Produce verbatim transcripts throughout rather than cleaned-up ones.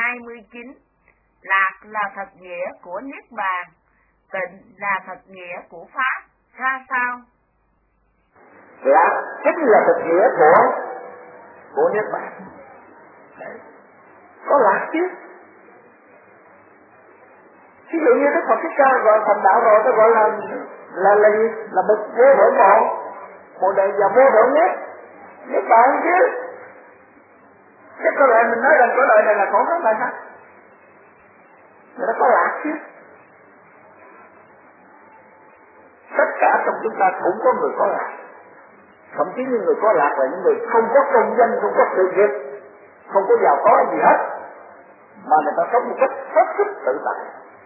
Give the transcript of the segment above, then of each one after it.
hai mươi chín. Lạc là thật nghĩa của Niết Bàn, tịnh là thật nghĩa của Pháp. Ra sao? Lạc chính là thật nghĩa của của Niết Bàn. Đấy. Có lạc chứ. Ví dụ như Đức Phật Thích Ca gọi thành đạo rồi, ta gọi là là là gì? Là một vô thượng bộ, một đời và vô thượng nhất, Niết Bàn chứ. Cái câu lại mình nói rằng cái đời này là khổ hết bài khác. Người ta có lạc chứ. Tất cả trong chúng ta cũng có người có lạc. Thậm chí những người có lạc là những người không có công danh, không có sự nghiệp, không có giàu có gì hết, mà người ta sống một cách hết sức tự tại.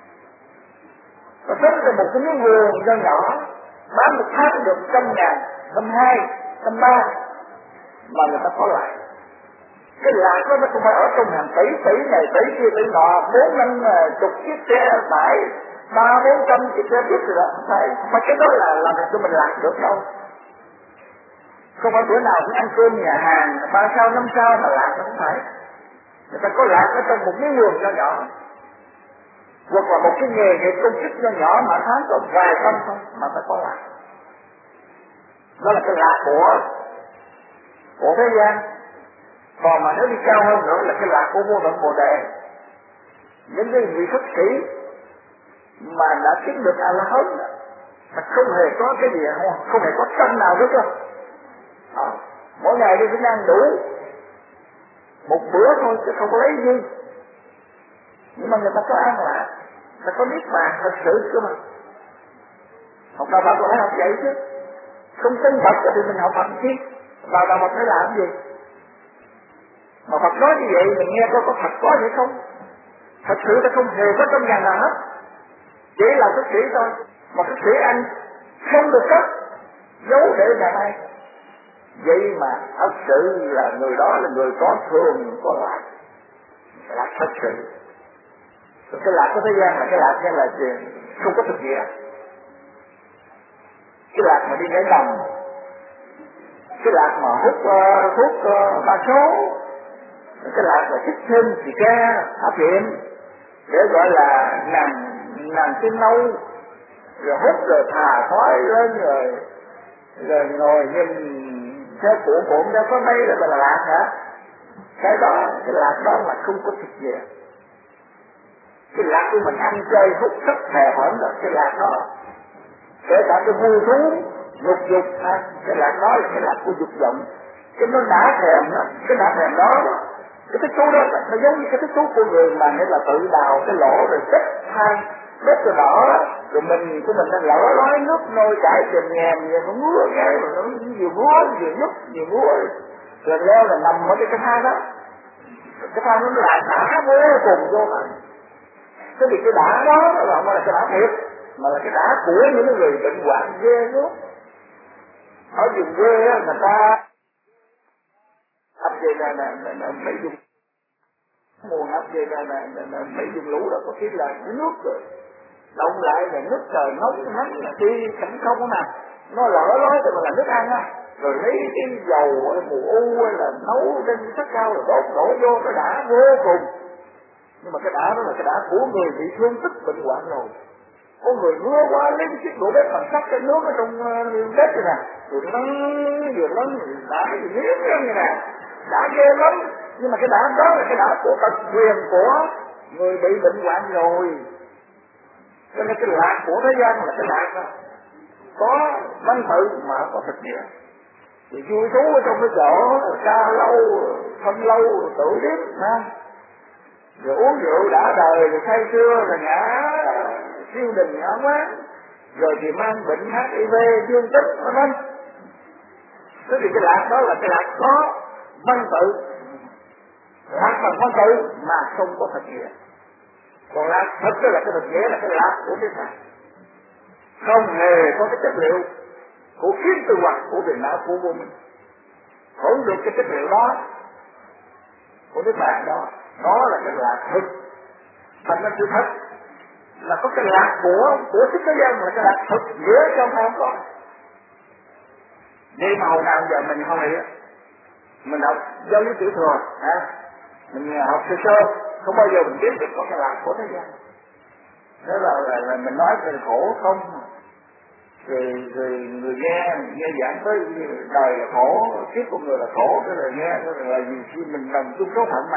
Và sống trong một cái miếng vườn nho nhỏ, bán một tháng được trăm ngàn, trăm hai, trăm ba, mà người ta có lạc. Cái lạc đó nó không phải ở trong hàng tỷ tỷ này tỷ kia tỷ nọ, bốn năm chục chiếc xe tải, ba bốn trăm chiếc xe buýt rồi đó, không phải. Mà cái đó là làm cho mình lạc được đâu. Không phải bữa nào cũng ăn cơm nhà hàng ba sao năm sao mà lạc, nó không phải. Người ta có lạc ở trong một miếng vườn nho nhỏ, hoặc là một cái nghề nghiệp công chức nho nhỏ mà tháng còn vài trăm thôi mà ta có lạc. Đó là cái lạc của của thế gian. Còn mà nếu đi cao hơn nữa là cái lạc của vô tận Bồ Đề. Những cái vị Phật sĩ mà đã chứng được A La Hán mà không hề có cái gì, không, không hề có tâm nào hết cơ. À, mỗi ngày đi cũng ăn đủ một bữa thôi chứ không có lấy gì. Nhưng mà người ta có an lạc, người ta có Niết Bàn thật sự cơ mà. Học đạo Phật phải học vậy chứ. Không tin Phật thì mình học Phật chi? Vào đạo Phật phải làm gì? Mà Phật nói như vậy mình nghe có có Phật có vậy không? Thật sự ta không hề có trong nhà nào hết, chỉ là Phật sĩ thôi. Mà Phật sĩ anh không được cấp giấu để ngày nay. Vậy mà thật sự là người đó là người có thường có lạc, lạc thật sự. Rồi cái lạc của thế gian là cái lạc như là không có thực nghĩa. Cái lạc mà đi nhảy đồng, cái lạc mà hút uh, thuốc uh, ba số, cái lạc là thích thêm xì ke, áp viện để gọi là nằm nằm trên lâu, rồi hút rồi thả khói lên rồi rồi ngồi nhìn theo cụ cuộn theo có mấy là là lạc hả? Cái đó, cái lạc đó là không có thực nghĩa. Cái lạc của mình ăn chơi hút sắc thè hởn là cái lạc đó. Kể cả cái vui thú, dục dục, à, cái lạc đó là cái lạc của dục vọng. Cái nó đã thèm đó, cái đã thèm đó, cái thích thú đó nó giống như cái thích thú của người mà nghĩa là tự đào cái lỗ rồi xếp than, đốt rồi đỏ, rồi mình của mình đang lỡ lói nước nôi chảy chèm nhèm vậy, nó ngứa cái rồi nó vừa ngứa vừa nhúc vừa ngứa, rồi leo là nằm ở cái cái than đó, cái than nó lại đã vô cùng vô tận. Cái việc cái đã đó là không phải là cái đã thiệt, mà là cái đã của những người bệnh hoạn ghê gớm. Ở vùng quê á, người ta ấp về là là là mấy dùng mùa ấp về là là là mấy dùng lũ đó có khi là cái nước rồi động lại là nước trời nóng nắng là khi cảnh không mà nó lỡ lói thì mà là nước ăn á, rồi lấy cái dầu mù u là nấu trên sắc cao rồi đốt đổ vô cái đã vô cùng. Nhưng mà cái đã đó là cái đã của người bị thương tích bệnh hoạn rồi. Có người ngứa quá lấy cái chiếc đũa bếp bằng sắt cái nước ở trong uh, bếp này nè, rồi nắng vừa nắng đã cái gì miếng như nè, đã ghê lắm. Nhưng mà cái đã đó là cái đã của tật quyền của người bị bệnh hoạn rồi. Cho nên cái lạc của thế gian là cái lạc đó, có văn tự mà có thực nghĩa. Thì vui thú ở trong cái chỗ ca lâu, thân lâu, tự điếm ha, rồi uống rượu đã đời, rồi say sưa, rồi ngã siêu đình ngã quán, rồi thì mang bệnh hát i vê, dương tính, vân vân. Thế thì cái lạc đó là cái lạc có văn tự, lạc bằng văn tự mà không có thực nghĩa. Còn lạc thật đó là cái thực nghĩa là cái lạc của cái này, không hề có cái chất liệu của kiến tư hoặc của Việt Nam của vô minh. Không được cái chất liệu đó của cái bạn đó, đó là cái lạc thực. Thành ra sự thật là có cái lạc của của thích thế gian là cái lạc thực giữa trong không có. Vậy mà hồi nào giờ mình không hiểu, mình học giáo lý tiểu thừa, à, mình học sơ sơ, không bao giờ mình biết được có cái lạc của thế gian. Thế là, là, là mình nói về khổ không, rồi, rồi người nghe nghe giảng tới đời là khổ, kiếp của người là khổ, cái lời nghe cái là gì khi mình đồng chung số phận mà,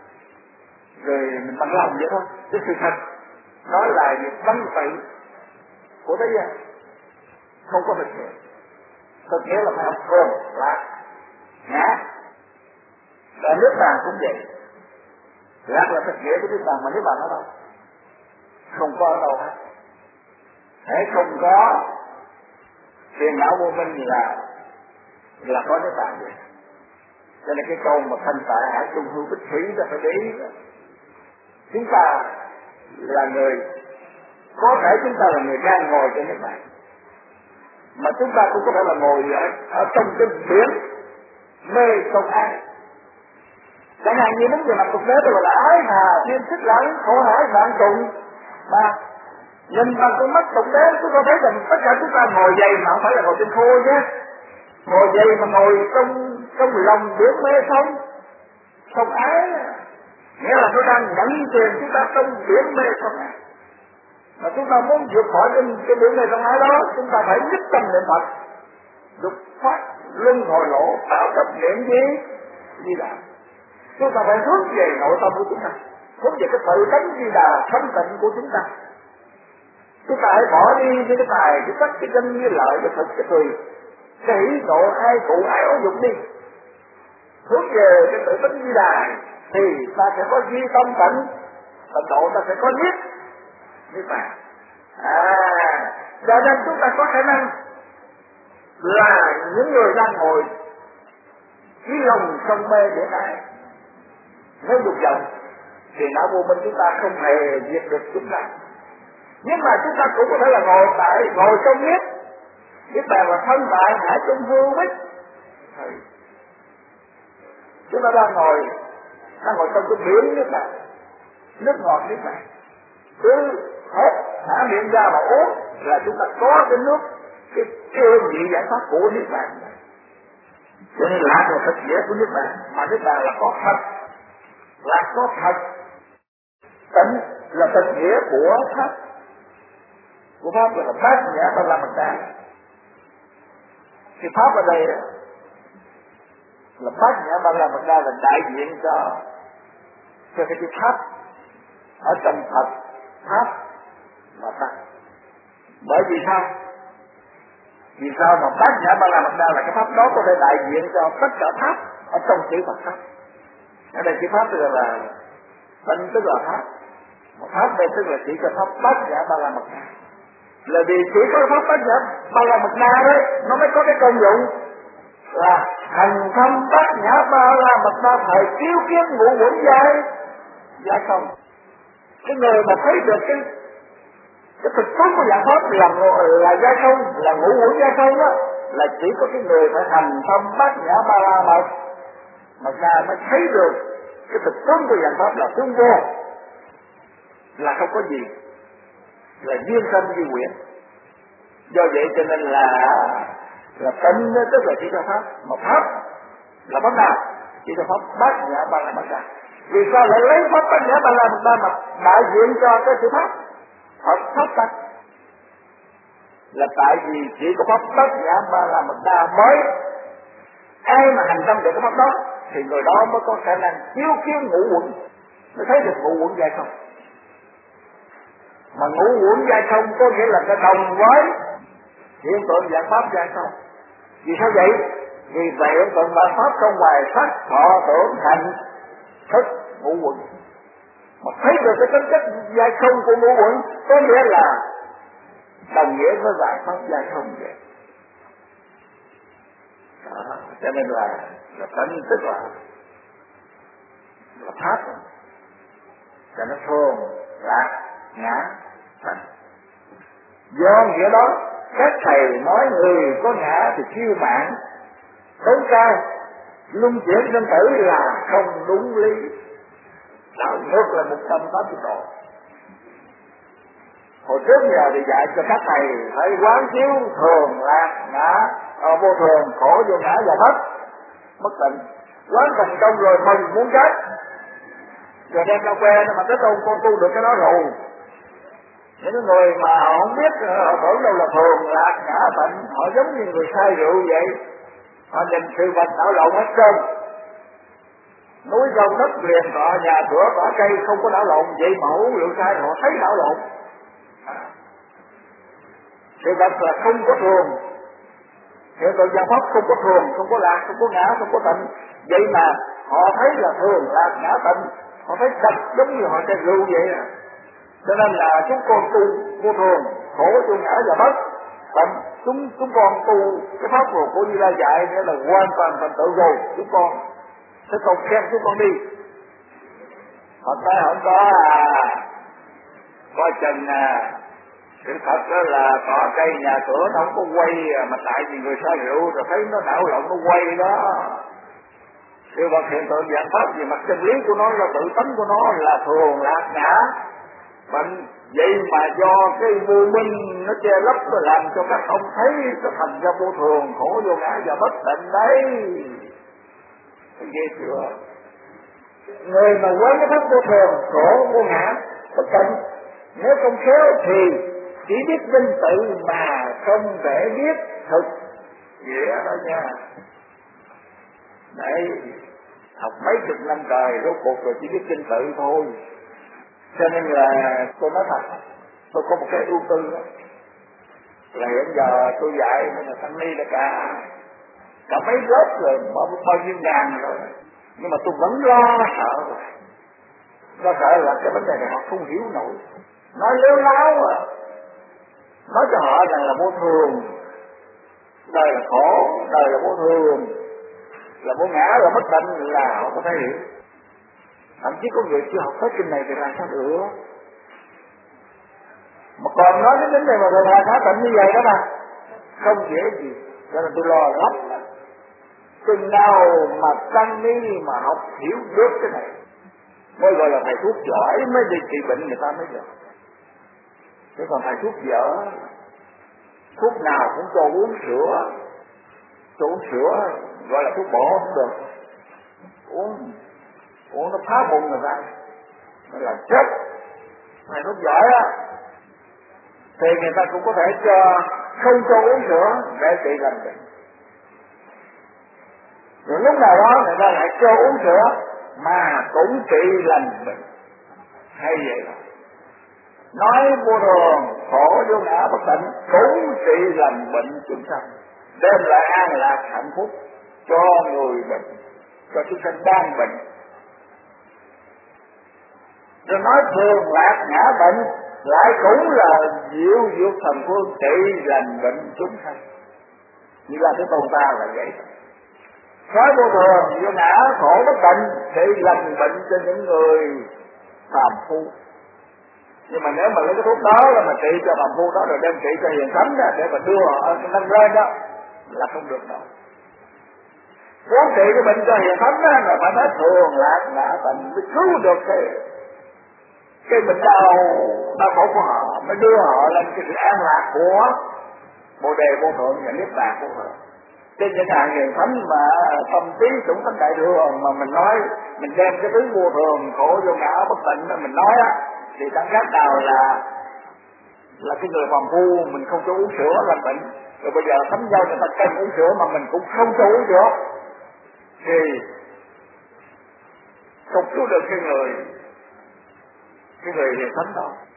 rồi mình bằng lòng vậy thôi. Cái sự thật nói là việc văn tự của thế gian, không có thực nghĩa. Thực nghĩa là phải học thường lạc ngã. Và nước bàn cũng vậy, lạc là thực nghĩa của nước bàn, mà nước bàn ở đâu? Không có ở đâu hết. Hễ không có phiền não vô minh là là có nước bàn vậy. Cho nên cái câu mà thanh tại hải trung hưu bích thủy ta phải để ý. Chúng ta là người, có thể chúng ta là người đang ngồi trên nước bàn, mà chúng ta cũng có thể là ngồi ở, ở trong cái biển mê không ai. Chẳng hạn như muốn về mặt thực tế tôi gọi là ái hà thiên thích lẫn khổ hải vạn trùng, mà nhìn bằng con mắt thực tế chúng ta thấy rằng tất cả chúng ta ngồi dày mà không phải là ngồi trên khô nhé, ngồi dày mà ngồi trong trong lòng biển mê không không ái, nghĩa là tôi đang nhận tiền chúng ta trong biển mê không ái. Mà chúng ta muốn vượt khỏi cái, cái biển mê không ái đó, chúng ta phải nhất tâm niệm Phật, dục phát luân hồi lộ tạo cấp niệm gì Di Đà. Chúng ta phải hướng về nội tâm của chúng ta, hướng về cái tự tánh Di Đà thanh tịnh của chúng ta. Chúng ta hãy bỏ đi những cái tài, cái sắc, cái danh, cái lợi, cái thực, cái tùy, cái hỷ nộ, ai cụ, ai ố dục đi. Hướng về cái tự tánh Di Đà thì ta sẽ có duy tâm tịnh, và độ ta sẽ có niết niết bàn. À, cho nên chúng ta có khả năng là những người đang ngồi chí lòng sông mê để ai nếu dục vọng thì não vô minh chúng ta không hề diệt được chúng ta. Nhưng mà chúng ta cũng có thể là ngồi tại ngồi trong niết niết bàn là thân tại hải trung hưu bích. Chúng ta đang ngồi đang ngồi trong cái biển niết bàn, nước ngọt niết bàn, cứ hết thả miệng ra mà uống là chúng ta có cái nước, cái cái hương vị giải thoát của niết bàn. Cho nên lạc là thực nghĩa của niết bàn, mà niết bàn là có thật, lạc có thật, tịnh là thực nghĩa của pháp, của pháp là bát nhã ba la mật đa. Thì pháp ở đây là bát nhã ba la mật đa là đại diện cho cho cái chữ pháp ở trong thật pháp và tắc. Bởi vì sao? Vì sao mà bát nhã ba la mật đa là cái pháp đó có thể đại diện cho tất cả pháp ở trong chữ Phật pháp. Ở đây chữ pháp tức là tịnh tức là pháp, mà pháp đây tức là chỉ cho pháp bát nhã ba la mật đa. Là vì chỉ có pháp bát nhã ba la mật đa đấy nó mới có cái công dụng là hành thâm bát nhã ba la mật đa thời chiếu kiến ngũ uẩn giai giai không. Cái người mà thấy được cái cái thực chất của dạng pháp là là giai không, là ngũ uẩn giai không đó, là chỉ có cái người phải hành thâm bát nhã ba la mật mật đa mới thấy được cái thực chất của dạng pháp là tương vô, là không có gì, là duyên sanh di quyển. Do vậy cho nên là là tịnh tức là chỉ cho pháp, mà pháp là pháp nào? Chỉ cho pháp bát nhã ba la mật đa. Vì sao lại lấy pháp bát nhã ba la mật đa mà đại diện cho cái sự pháp Phật pháp tắc? Là tại vì chỉ có pháp bát nhã ba la mật đa mới, ai mà hành tâm được cái pháp đó thì người đó mới có khả năng chiếu kiến ngũ uẩn, mới thấy được ngũ uẩn giai không. Mà ngũ uẩn giai không có nghĩa là cái đồng với hiện tượng dạng pháp giai không. Vì sao vậy? Vì vậy hiện tượng dạng pháp trong ngoài sắc thọ tưởng hành thức ngũ uẩn, mà thấy được cái tính chất giai không của ngũ uẩn có nghĩa là đồng nghĩa với dạng pháp giai không vậy. Đó, cho nên là là tịnh tức là là pháp, cho nó thường lạc ngã thành. Do nghĩa đó các thầy nói người có ngã thì kiêu mạn tốn cao, luân chuyển sinh tử là không đúng lý, đảo ngược là một trăm tám mươi độ. Hồi trước giờ thì dạy cho các thầy phải quán chiếu thường lạc ngã, à, vô thường khổ vô ngã và mất mất tịnh, quán thành công rồi mừng muốn chết. rồi đem ra que mà tới tu con tu được cái đó rồi. Những cái người mà họ không biết, họ tưởng đâu là thường lạc ngã bệnh, họ giống như người say rượu vậy, họ nhìn sự vật đảo lộn hết trơn. Núi sông đất liền cọ, nhà cửa cỏ cây không có đảo lộn, vậy mà uống rượu say họ thấy đảo lộn. Sự vật là không có thường, hiện tượng văn pháp không có thường, không có lạc, không có ngã, không có tịnh, vậy mà họ thấy là thường lạc ngã tịnh, họ thấy sạch giống như họ say rượu vậy à. Cho nên là chúng con tu vô thường, khổ vô ngã và bất tịnh. Chúng chúng con tu cái pháp luật của Như Lai dạy nghĩa là hoàn toàn thành tựu rồi. Chúng con sẽ còn khen chúng con đi. Họ tới không có à, coi chừng à, sự thật đó là cỏ cây nhà cửa nó không có quay, mà tại vì người say rượu rồi thấy nó đảo lộn nó quay đó. Sự vật hiện tượng dạng pháp về mặt chân lý của nó là tự tánh của nó là thường lạc ngã bệnh, vậy mà do cái vô minh nó che lấp, nó làm cho các ông thấy nó thành ra vô thường, khổ vô ngã và bất tịnh đấy. Thấy ghê chưa? Người mà quán cái pháp vô thường, khổ vô ngã bất tịnh, nếu không khéo thì chỉ biết danh tự mà không thể biết thực nghĩa đó nha. Đấy, học mấy chục năm trời rốt cuộc rồi chỉ biết danh tự thôi. Cho nên là tôi nói thật, tôi có một cái ưu tư đó, là hiện giờ tôi dạy nên là tăng ni là cả cả mấy lớp rồi, bao, bao nhiêu ngàn rồi, nhưng mà tôi vẫn lo sợ rồi. Lo sợ là cái vấn đề này họ không hiểu nổi, nói lếu láo à, nói cho họ rằng là vô thường, đời là khổ, đời là vô thường, là vô ngã, là bất tịnh, là họ có thể hiểu. Thậm chí có người chưa học hết kinh này thì làm sao được, mà còn nói cái vấn đề mà thường là khá tịnh như vậy đó mà không dễ gì. Cho nên tôi lo lắm, chừng nào mà tăng ni mà học hiểu được cái này mới gọi là thầy thuốc giỏi, mới đi trị bệnh người ta mới được. Chứ còn thầy thuốc dở, thuốc nào cũng cho uống sữa, cho uống sữa gọi là thuốc bổ không được, uống uống nó phá bụng người ta, nó là chết. Thầy thuốc giỏi á thì người ta cũng có thể cho không cho uống sữa để trị lành bệnh, rồi lúc nào đó người ta lại cho uống sữa mà cũng trị lành bệnh. Hay vậy đó, nói vô thường, khổ vô ngã bất tịnh cũng trị lành bệnh chúng sanh, đem lại an lạc hạnh phúc cho người bệnh, cho chúng sanh đang bệnh. Rồi nói thường lạc ngã bệnh lại cũng là diệu dược thần phương trị lành bệnh chúng sanh. Như là cái tôn ta là vậy. Nói vô thường, vô ngã, khổ bất tịnh trị lành bệnh cho những người phàm phu. Nhưng mà nếu mà lấy cái thuốc đó là mà trị cho phàm phu đó rồi đem trị cho hiền thánh đó, để mà đưa họ nâng lên đó là không được đâu. Muốn trị cái bệnh cho hiền thánh đó là phải nói thường lạc ngã tịnh mới cứu được cái cái bệnh đau đau khổ của họ, mới đưa họ lên cái sự an lạc của Bồ Đề Vô Thượng và Niết Bàn của họ. Trên những hàng hiền thánh mà tâm trí chúng thánh đại thừa mà mình nói, mình đem cái thứ vô thường, khổ vô ngã bất tịnh đó mình nói á, thì chẳng khác nào là là cái người phàm phu mình không cho uống sữa lành bệnh. Rồi bây giờ thánh giao người ta kêu uống sữa mà mình cũng không cho uống sữa thì không cứu được cái người cái người hiền thánh đó.